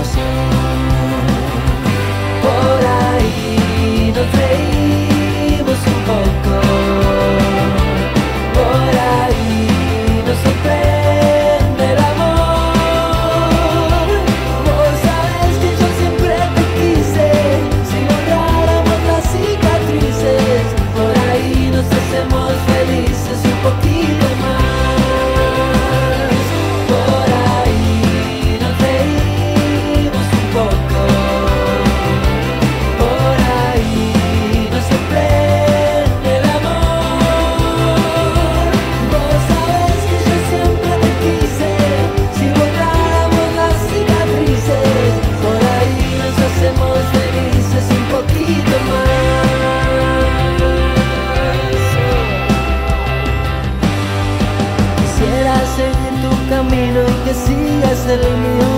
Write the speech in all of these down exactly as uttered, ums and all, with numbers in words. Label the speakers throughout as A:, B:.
A: emoción. Por ahí nos reímos un poco, por ahí nos sorprende el amor. Vos sabes que yo siempre te quise, si borráramos las cicatrices, por ahí nos hacemos felices un poquito más. Por ahí nos reímos un poco, por ahí nos sorprende el amor. Vos sabes que yo siempre te quise, si borráramos las cicatrices, por ahí nos hacemos felices un poquito más. Quisiera seguir tu camino y que sigas el mío.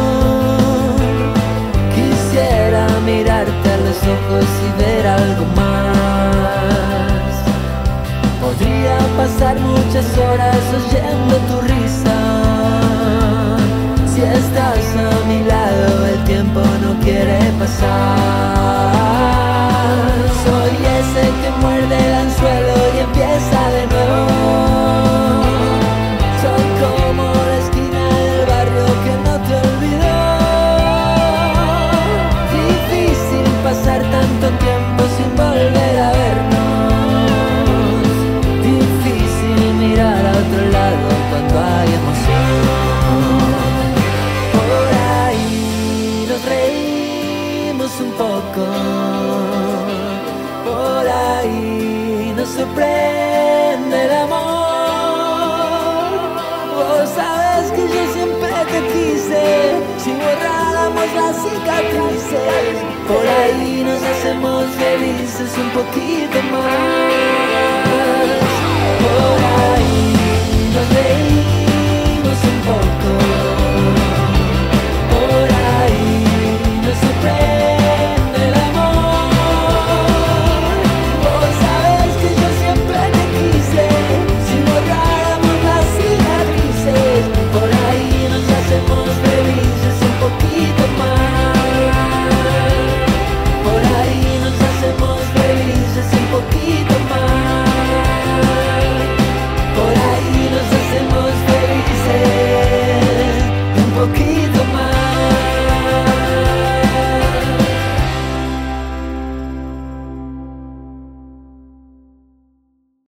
A: Quisiera mirarte a los ojos y ver algo más. Podría pasar muchas horas oyendo tu risa. Si estás a mi lado, el tiempo no quiere pasar. Soy ese que muerde el anzuelo y empieza de nuevo. Soy como la esquina del barrio que no te olvidó. Difícil pasar tanto tiempo sin volver a vernos. Difícil mirar a otro lado cuando hay emoción. Por ahí nos reímos un poco, por ahí nos sorprende el amor. Vos sabes que yo siempre te quise, si borráramos las cicatrices, por ahí nos hacemos felices un poquito más.